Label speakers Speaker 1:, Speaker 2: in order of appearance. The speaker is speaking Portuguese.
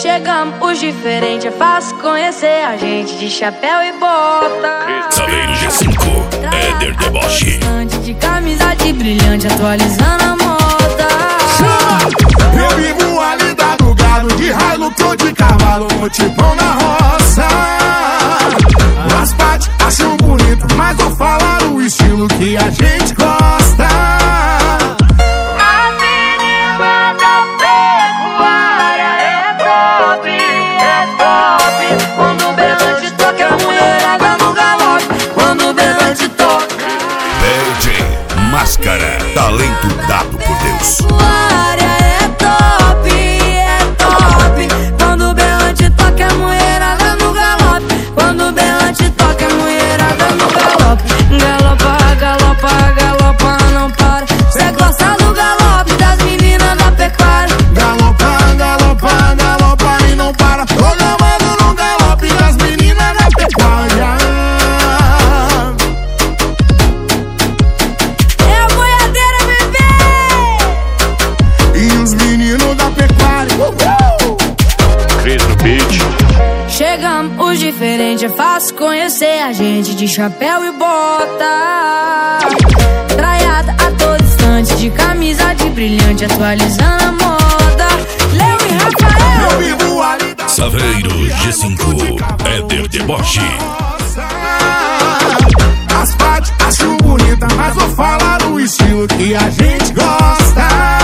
Speaker 1: Chegamos, os diferentes, é fácil conhecer a gente de chapéu e bota.
Speaker 2: Saveiro G5, Éder Deboche.
Speaker 1: De camisa de brilhante, atualizando a moda.
Speaker 3: Eu vivo ali do gado, de Hilux ou de cavalo, no tipão na roça. As partes acham bonito, mas vou falar o estilo que a gente gosta.
Speaker 1: A menina da pecuária é top, é top. Quando o berrante toca, a mulherada no galope. Quando o berrante toca,
Speaker 2: DJ Máscara, talento dado por Deus.
Speaker 1: pecuária é top, é top. Quando o berrante toca, a mulherada no galope. Quando o berrante toca, a mulherada no galope. Galopa, galopa, galopa, não para. Cê gosta do galope das meninas da pecuária.
Speaker 3: Galopa, galopa, galopa e não para. Tô gamando no galope das meninas da pecuária.
Speaker 1: É a boiadeira, bebê!
Speaker 3: E os meninos da pecuária.
Speaker 2: Cris no beat.
Speaker 1: Chegamos, os diferentes, é fácil conhecer a gente de chapéu e bota. Traiada a todo instante, de camisa de brilhante, atualizando a moda. Léo e Rafael.
Speaker 3: Eu vivo ali
Speaker 2: Saveiro G5, Éder Deboche.
Speaker 3: As partes acham bonita, mas vou falar o estilo que a gente gosta.